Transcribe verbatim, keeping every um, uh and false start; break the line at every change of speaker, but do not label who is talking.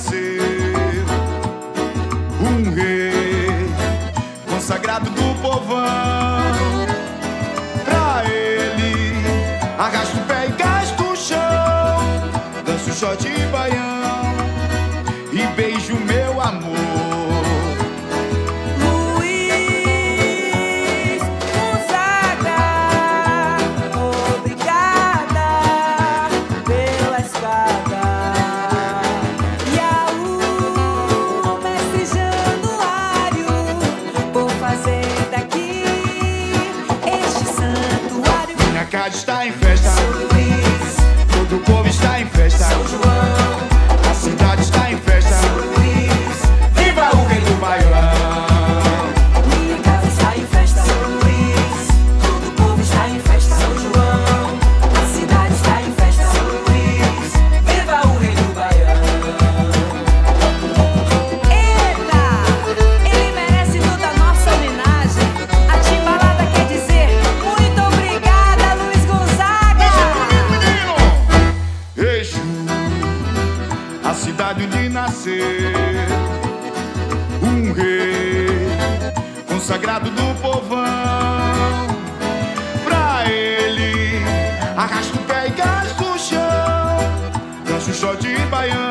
nascer um rei consagrado do povão. Pra ele, arrasta o pé e gasta o chão, dança o shot e baião e beijo meu amor. Está em festa, São Luís. Todo o povo está em festa, São João. A cidade está em festa, São Luís. Viva o rei do Baião.
Minha casa está em festa, São Luís. Todo o povo está em festa, São João. A cidade está em festa, São Luís. Viva o rei do Baião.
Eita, ele merece toda a nossa homenagem. A timbalada quer dizer muito obrigada, Luiz Gonzaga.
Exu, a cidade onde nasceu um rei consagrado do povão. Pra ele, arrasta o pé e gasta o chão, dança o shot de baião